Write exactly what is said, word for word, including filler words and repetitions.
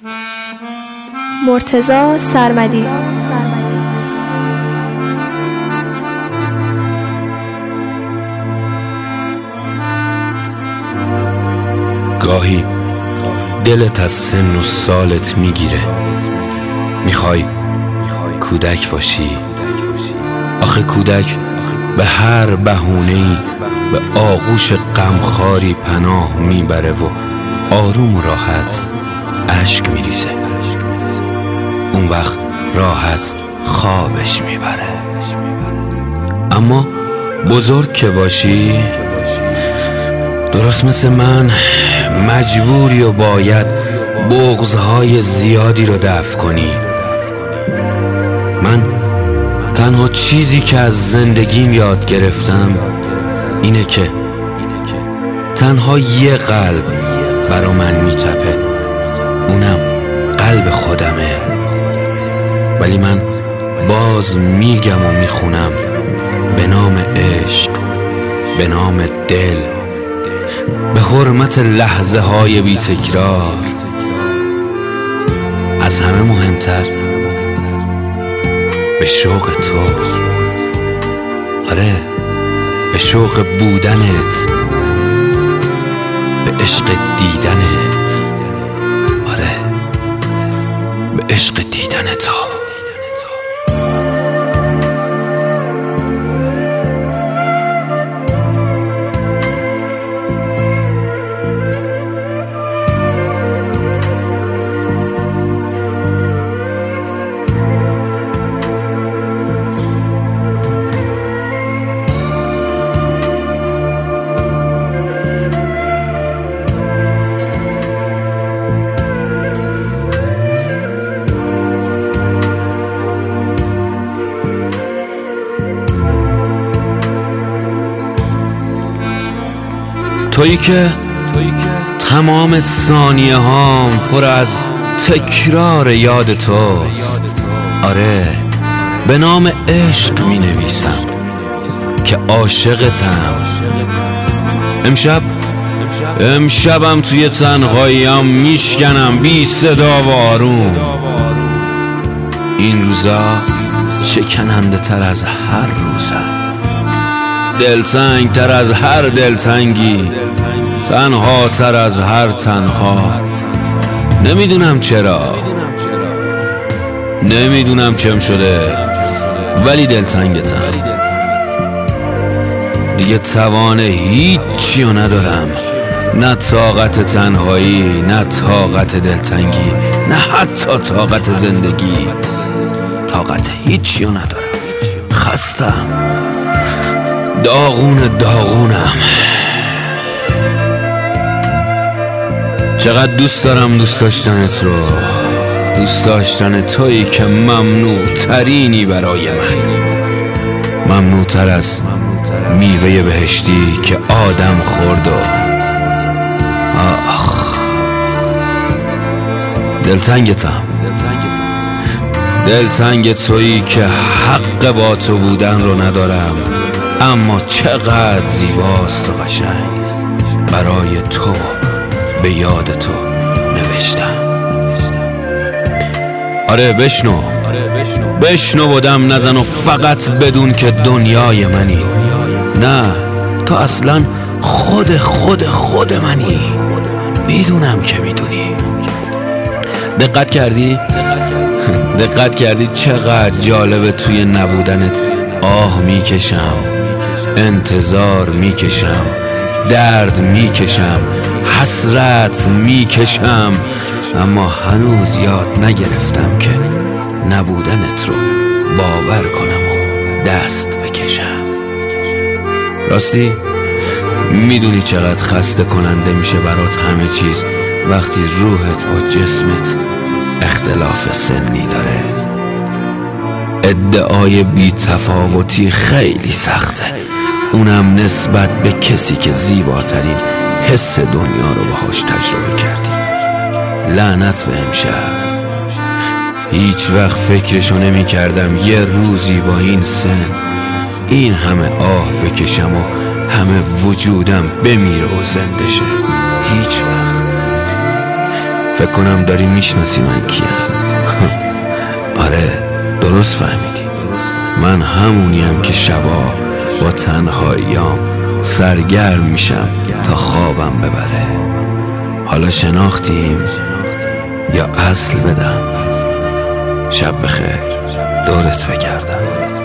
مرتضی سرمدی. گاهی دلت از سن و سالت میگیره، میخوای کودک باشی. آخه کودک به هر بهونه‌ای به آغوش غمخواری پناه میبره و آروم و راحت اشک میریزه. اون وقت راحت خوابش میبره. اما بزرگ که باشی، درست مثل من، مجبوری و باید بغض‌های زیادی رو دفع کنی. من تنها چیزی که از زندگیم یاد گرفتم اینه که تنها یه قلب برا من میتپه، اونم قلب خودمه. ولی من باز میگم و میخونم به نام عشق، به نام دل، به حرمت لحظه های بی تکرار، از همه مهمتر به شوق تو. آره، به شوق بودنت، به عشق دیدنت. آره، به عشق دیدن تو. تویی که تمام ثانیه هام پر از تکرار یاد توست. آره، به نام عشق می نویسم که عاشقتم. امشب امشبم توی تنهاییم میشکنم بی صدا و آروم. این روزا شکننده تر از هر روزم، دلتنگ تر از هر دلتنگی، تنها تر از هر تنها. نمیدونم چرا، نمیدونم چم شده، ولی دلتنگتم. دیگه توان هیچی رو ندارم، نه طاقت تنهایی، نه طاقت دلتنگی، نه حتی طاقت زندگی. طاقت هیچی رو ندارم. خستم، داغون داغونم. چقدر دوست دارم دوست داشتنت رو، دوست داشتن تویی که ممنوع ترینی برای من، ممنوع تر از میوه بهشتی که آدم خورد. و آخ، دلتنگتم، دلتنگ تویی که حق با تو بودن رو ندارم، اما چقدر زیباست و قشنگ. برای تو به یاد تو نوشتم. آره، بشنو بشنو و دم نزن و فقط بدون که دنیای منی. نه، تو اصلا خود خود خود منی. میدونم که میدونی. دقت کردی؟ دقت کردی چقدر جالبه توی نبودنت آه میکشم، انتظار میکشم، درد میکشم، حسرت میکشم، اما هنوز یاد نگرفتم که نبودنت رو باور کنم و دست بکشم. راستی میدونی چقدر خسته کننده میشه برات همه چیز وقتی روحت با جسمت اختلاف سنی داره. ادعای بی تفاوتی خیلی سخته، اونم نسبت به کسی که زیباترین حس دنیا رو باهاش تجربه کردی. لعنت به امشب. هیچ وقت فکرشو نمی کردم یه روزی با این سن این همه آه بکشم و همه وجودم بمیره و زنده شه. هیچ وقت فکر کنم داری میشناسی من کیم. آره درست فهمیدی، من همونیم که شبا با تنهاییام سرگرم میشم تا خوابم ببره. حالا شناختیم یا اصل بدم؟ شب بخیر، دورت بگردم.